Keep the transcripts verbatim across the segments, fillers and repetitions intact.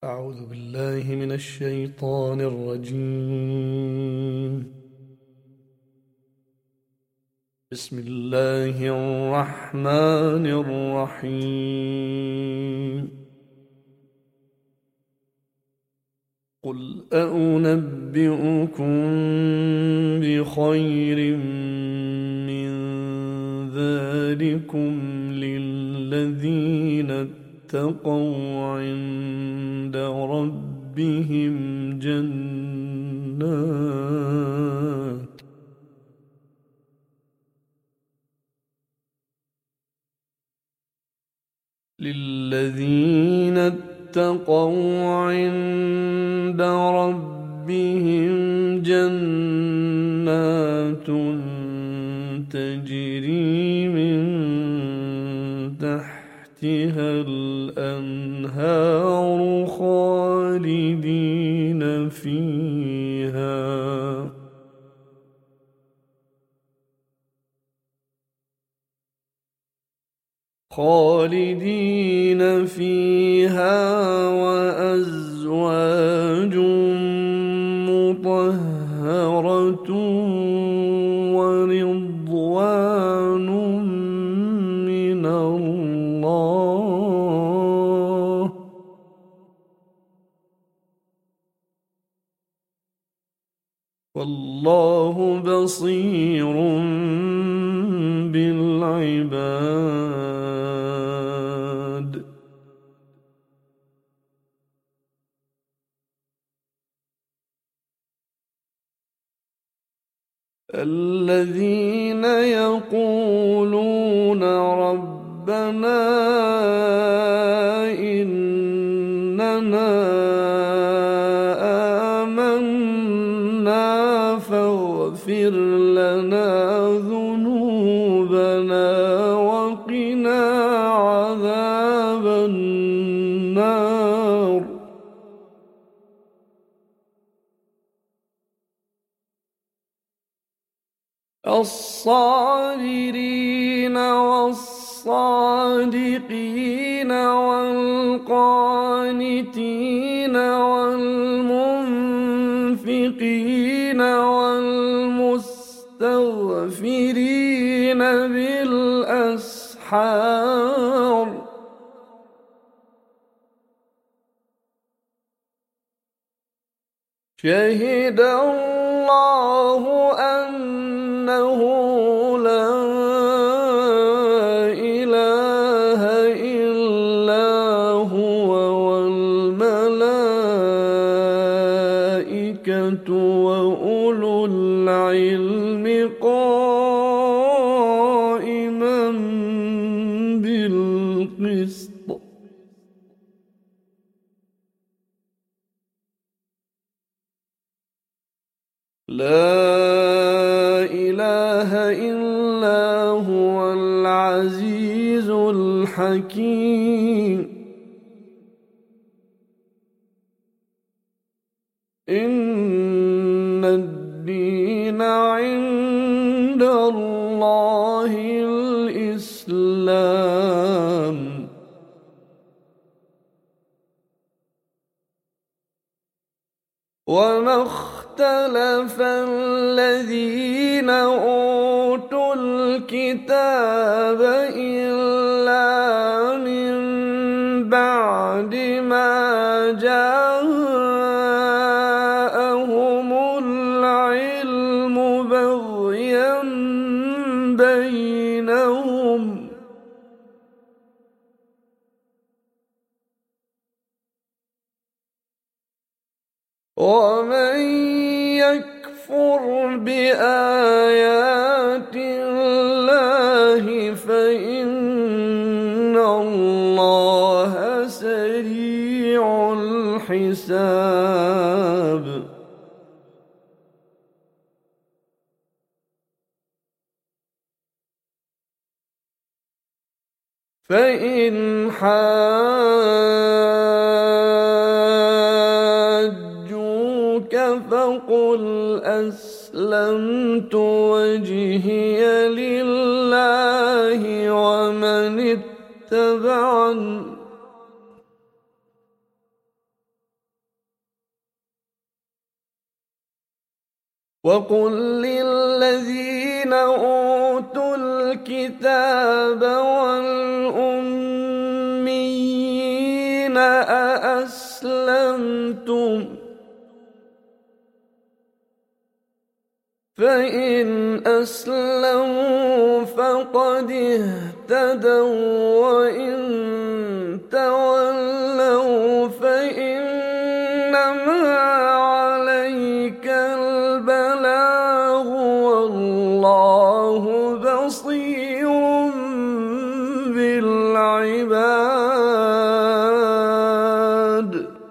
أعوذ بالله من الشيطان الرجيم. بسم الله الرحمن الرحيم. قل أنبئكم بخير من ذلكم للذين اتقوا عند ربهم جنات للذين اتقوا عند ربهم جنات تجري من تحتها الأنهار خالدين فيها خالدين فيها وأزواج مطهرة ورضوان من الله والله بصير بالعباد. الذين يقولون ربنا إننا آمنا فاغفر لنا ذنوبنا وقنا عذاب النار. الصابرين والصادقين والقانتين والمنفقين والمستغفرين بالأسحار شهد الله أنه لا إله إلا هو والملائكة وأولو العلم قائما بالقسط. لا إله إلا هو العزيز الحكيم. إن الدين عند الله الإسلام. وما اختلف الذين أوتوا الكتاب إلا من بعد ما جاءهم العلم بغيا بينهم ومن يكفر بآيات الله فإن الله سريع الحساب. فإن حاجوك فقل أسلمت وجهي لله ومن اتبعني وقل للذين أوتوا الكتاب والأميين أأسلمتم فإن أسلموا فقد اهتدوا وإن تولوا فإنما عليك البلاغ والله بصير بالعباد.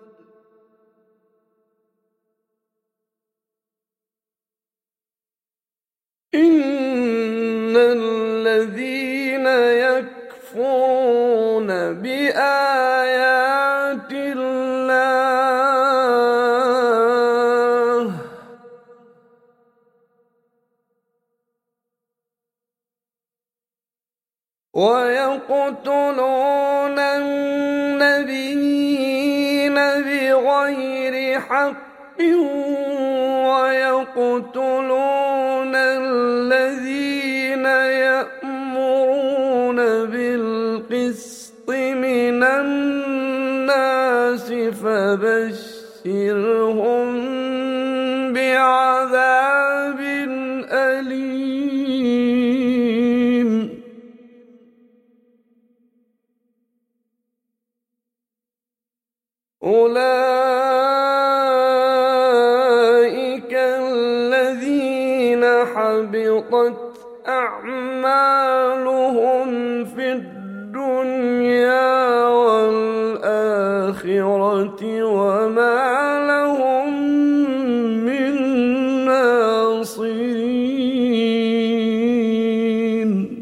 إن الذين يكفرون بآيات الله ويقتلون النبيين بغير حق ويقتلون الذين يأمرون بالقسط من الناس فبشرهم بعذاب أليم. أولئك الذين حبطت أعمالهم في الدنيا والآخرة وما لهم من ناصرين.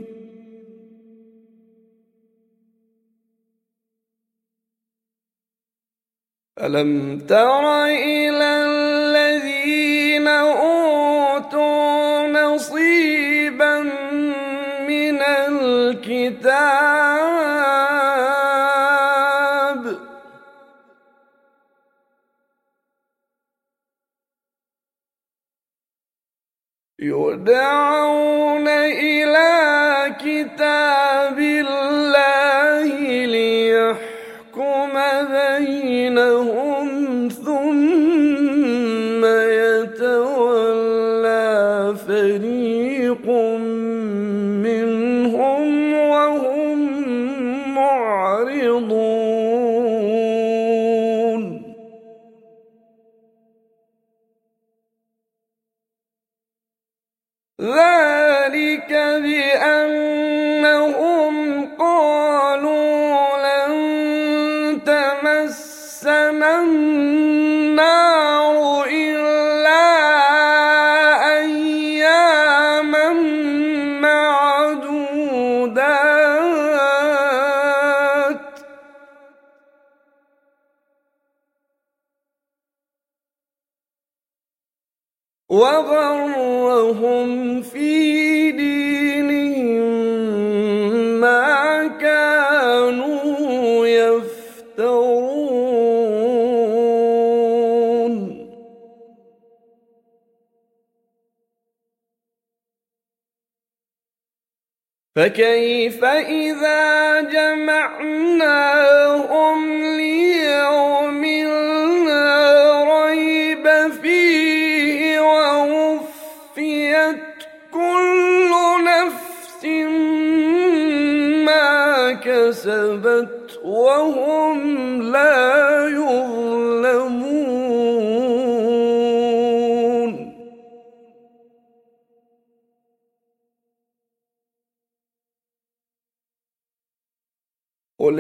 ألم تر إلى الذين أوتوا نصيبا من الكتاب يدعون إلى كتاب الله ليحكم بينهم ثم يتولى فريق منهم وهم معرضون. ذلك بأنهم قالوا لن تمسنا النار إلا أياما معدودات وغرهم في دينهم ما كانوا يفترون. فكيف إذا جمعناهم ليوم لا ريب فيه ووفيت كل نفس ما كسبت وهم لا يظلمون. قل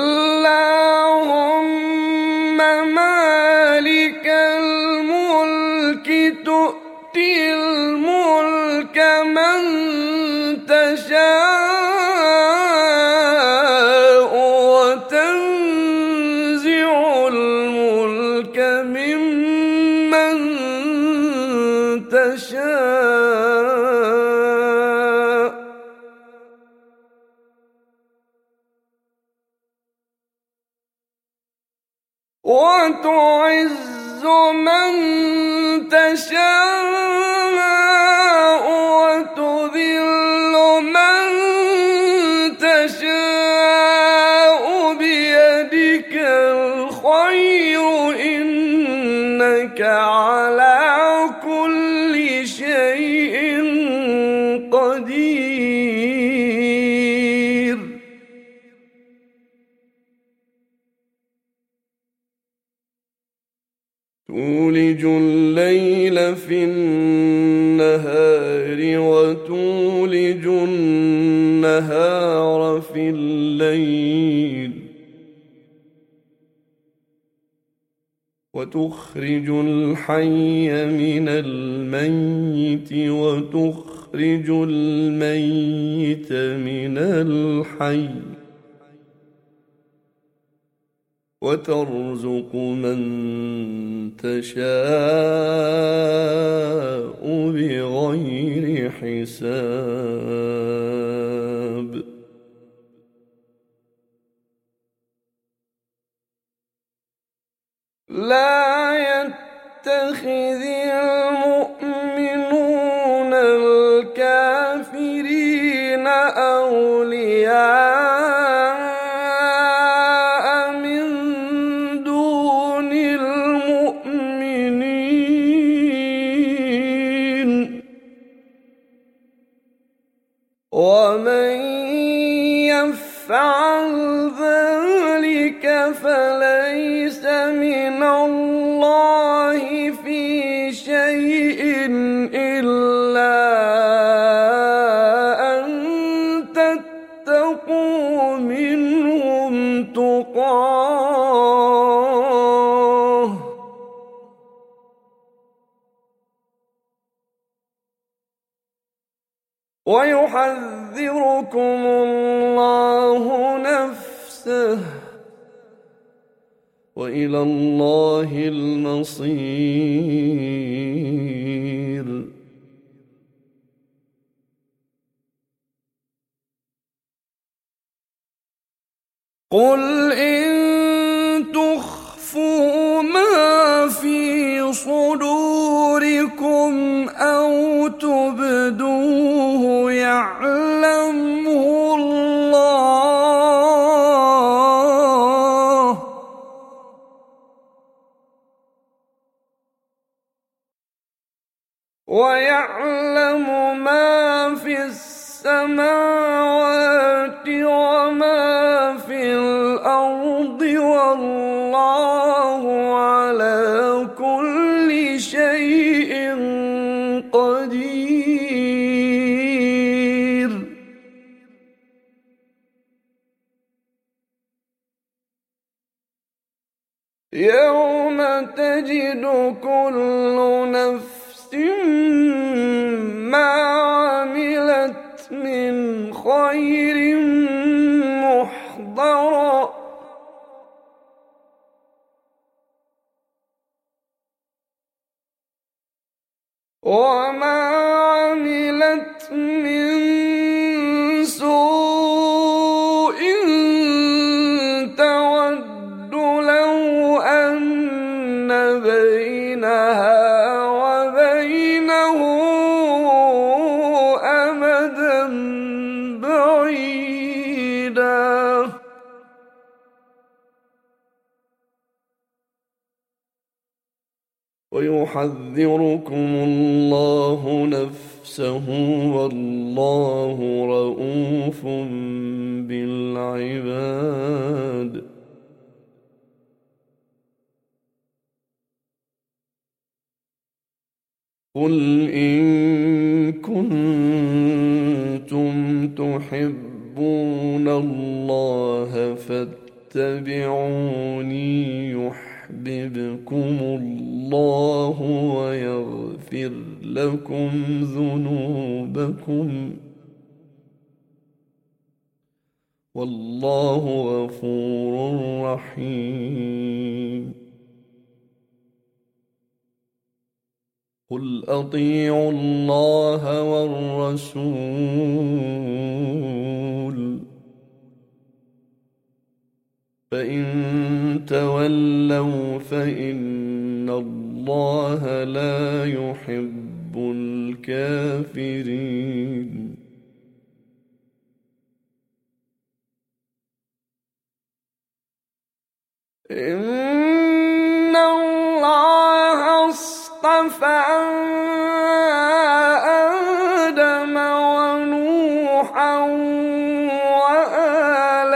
اللهم مالك الملك تؤتي الملك من تشاء وتنزع الملك ممن تشاء وتعز من تشاء وتذل من تشاء بيدك الخير إنك على كل شيء قدير. تولج الليل في النهار وتولج النهار في الليل وتخرج الحي من الميت وتخرج الميت من الحي وترزق من تشاء بغير حساب. لا يتخذ المؤمنون الكافرين أولياء من دون المؤمنين ومن يفعل ذلك فليس من الله في شيء إلا أن تتقوا منهم تقاه ويحذركم الله نفسه وإلى الله المصير. قل إن تخفوا ما في صدوركم أو تبدوه يعلمه الله ويعلم ما في السماوات وما في الأرض والله على كل شيء قدير. يوم تجد كل نفس ما عملت من خير محضرا وما عملت من سوء تود لو أن بينها ويحذركم الله نفسه والله رءوف بالعباد. قل إن كنتم تحبون الله فاتبعوني يحببكم الله ويغفر لكم ذنوبكم والله غفور رحيم. قل أطيعوا الله والرسول فإن تولوا فإن الله لا يحب الكافرين. إن الله اصطفى آدم ونوحا وآل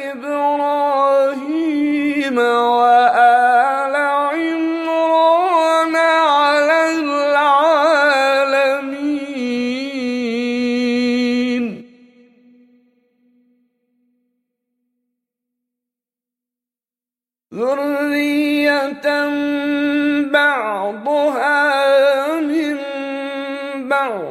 إبراهيم وآل عمران على العالمين. ذرية بعضها من بعض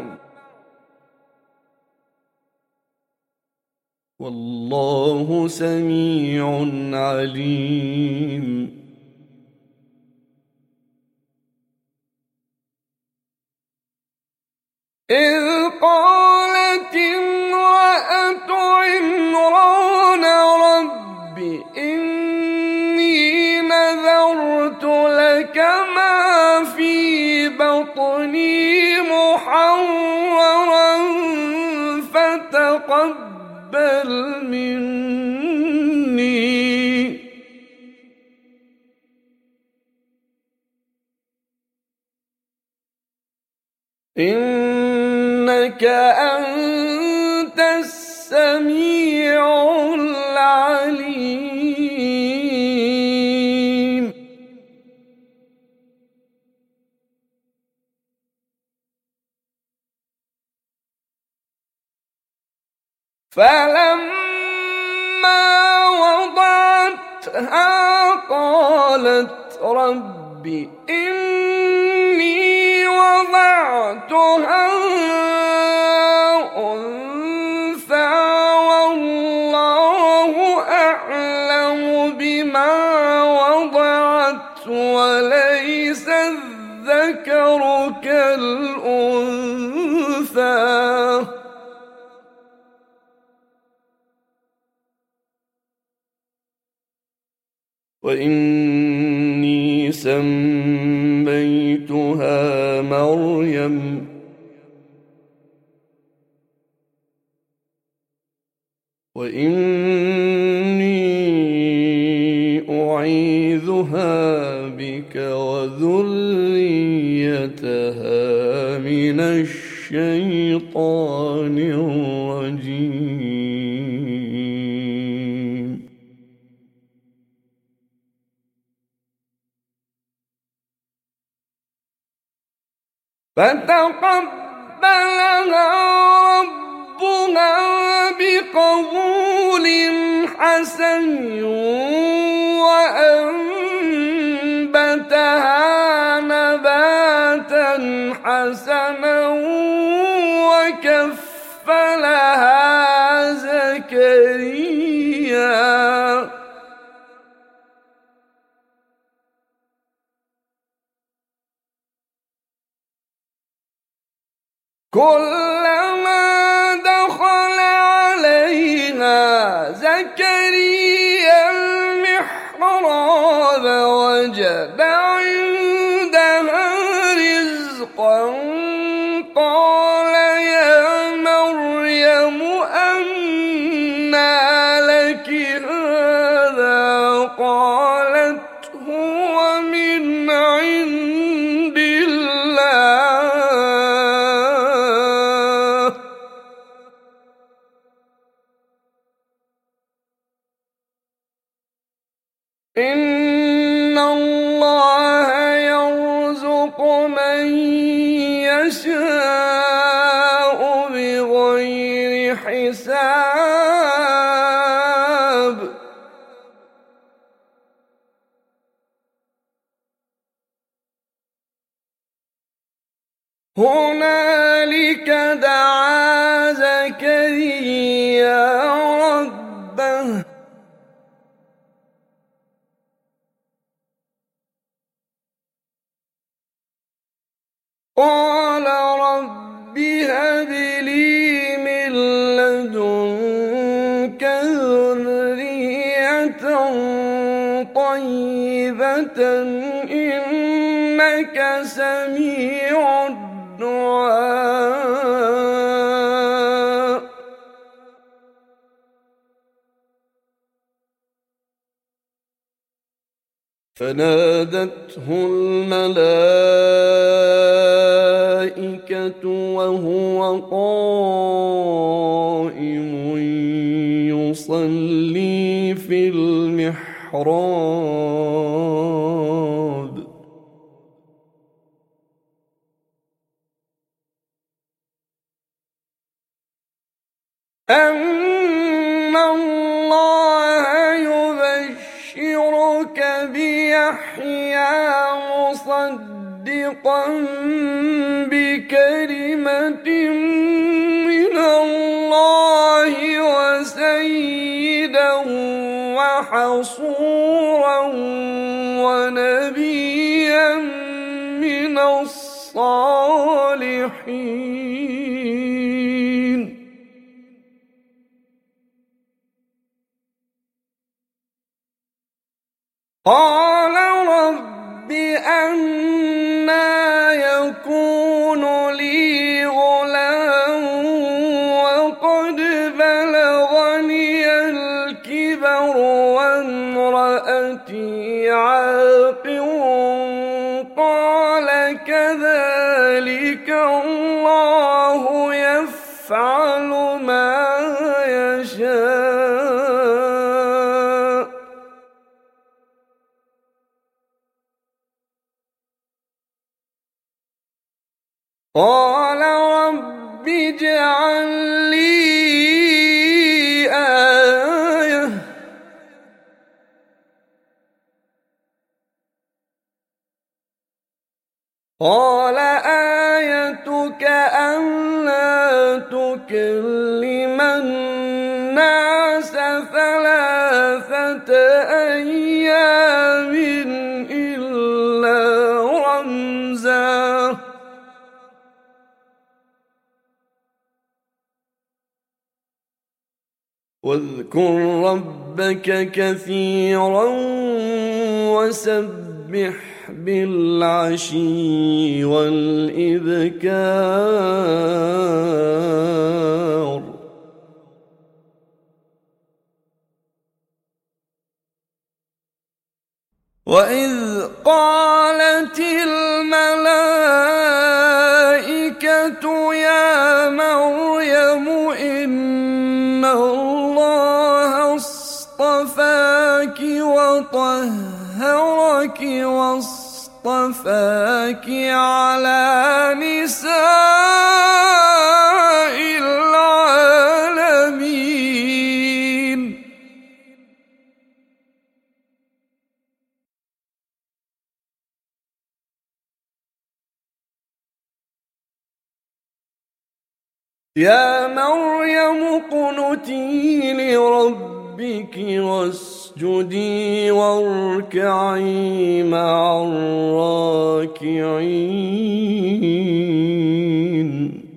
والله سميع عليم. إذ قالت امرأة عمران رب إني نذرت لك ما في بطني محررا فتقبل مني إنك أنت السميع العليم. فلما وضعتها قالت رب إني وضعتها أنثى والله أعلم بما وضعت وليس الذكر كالأنثى وإني سميتها مريم وإني أعيذها بك وذريتها من الشيطان الرجيم. فتقبلها ربها بقبول حسن وأنبتها نباتا حسنا وكفلها زكريا كلما دخل عليها زكريا المحراب وجد عندها رزقا قال يا مريم أنى لك هذا قالت هو من عند الله إن الله يرزق من يشاء بغير حساب. هنالك دعا زكريا ربه قال رب هب لي من لدنك ذرية طيبة إنك سميع الدعاء. فنادته الملائكة وهو قائم يصلي في المحراب: أن الله يبشرك بيحيى مصدقا بكلمة من الله وسيدا وحصورا ونبيا من الصالحين. قال رب أنى يكون لي غلام وقد بلغني الكبر وامرأتي عاقر. قال كذلك الله يفعل ما يشاء. قال رب اجعل لي آية قال آيتك ألا تكلم الناس ثلاثة أيام إلا رمزا. واذكر ربك كثيرا وسبح بالعشي والإبكار. وإذ قالت الملائكة يا مريم إن الله اصطفاك وطهرك واصطفاك على نساء العالمين. يا مريم اقنتي لربك واسجدي واركعي مع الراكعين.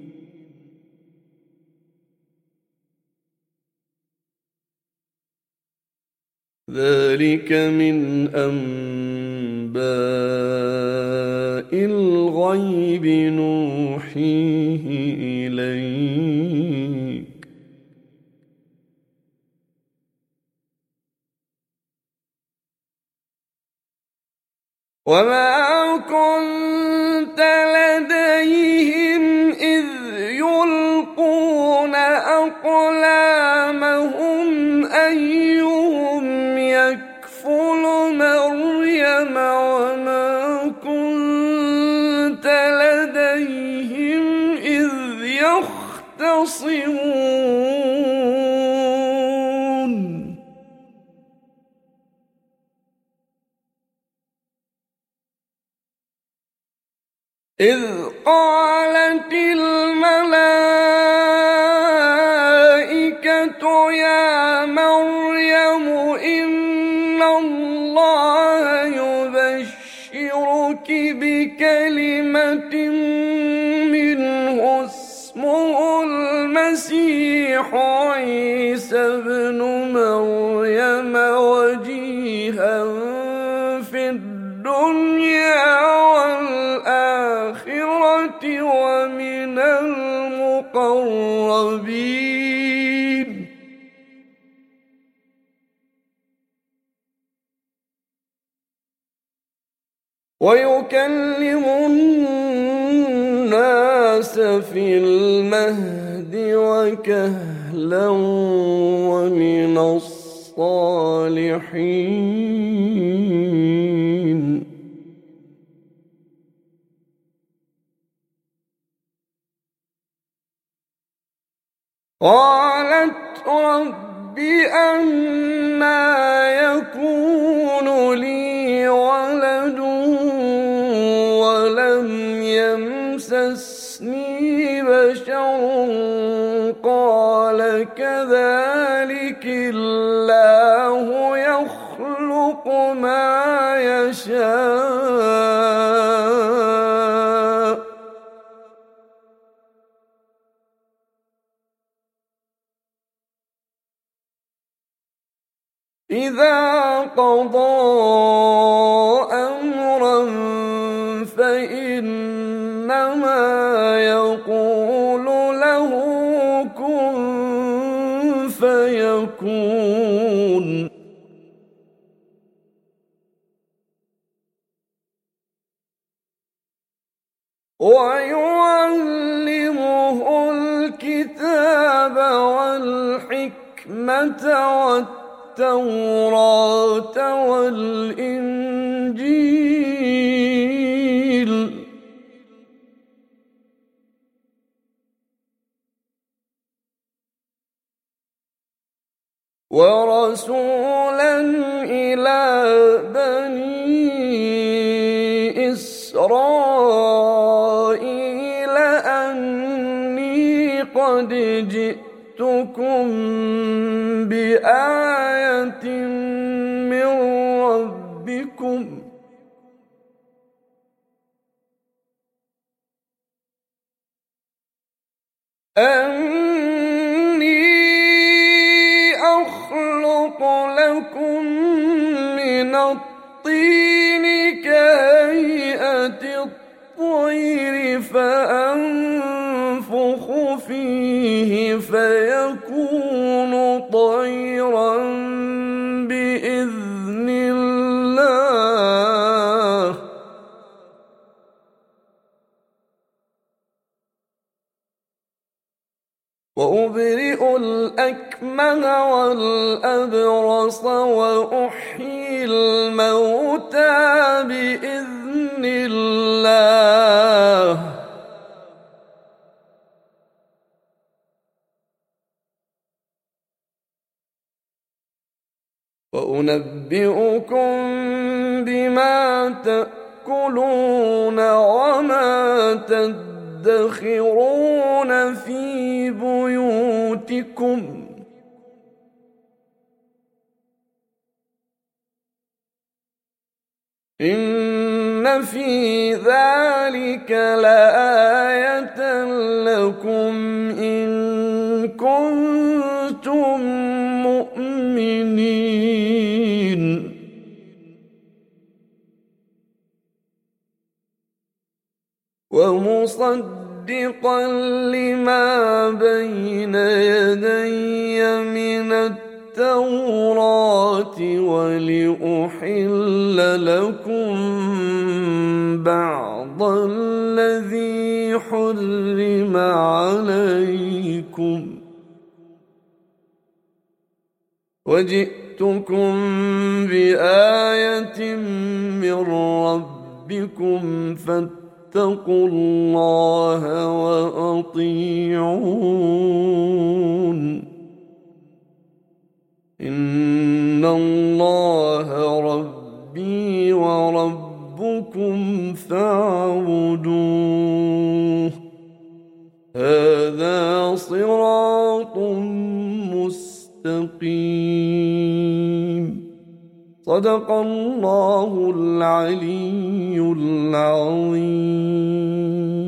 ذلك من أنباء الغيب نوحيه إليك وما كنت لديهم إذ يلقون أقلامهم أيهم يكفل مريم وما كنت لديهم إذ يختصمون. إذ قالت الملائكة يا مريم إن الله يبشرك بكلمة منه اسمه المسيح عيسى ابن مريم وجيها في الدنيا والآخرة ومن المقربين. ويكلم الناس في المهد وكهلا ومن الصالحين. قالت رب أنى يكون لي ولد ولم يمسسني بشر قال كذلك الله يخلق ما يشاء إذا قضى أمرا فإنما يقول له كن فيكون. ويعلمه الكتاب والحكمة والتوراة والإنجيل ورسولا إلى بني إسرائيل أني قد جئتكم بآية من ربكم أني أخلق لكم من الطين كهيئة الطير فأنفخ فيه فيكون طيرا بإذن الله وأبرئ الأكمه والأبرص وأحيي الموتى بإذن الله وأنبئكم بما تأكلون وما تدخرون في بيوتكم إن في ذلك لآية لكم إن كنتم مؤمنين ومصدقا لما بين يدي من التوراة ولأحل لكم بعض الذي حرم عليكم وجئتكم بآية من ربكم فاتقوا الله وأطيعون إن الله ربي وربكم فاعبدوه هذا صراط مستقيم صدق الله العلي العظيم.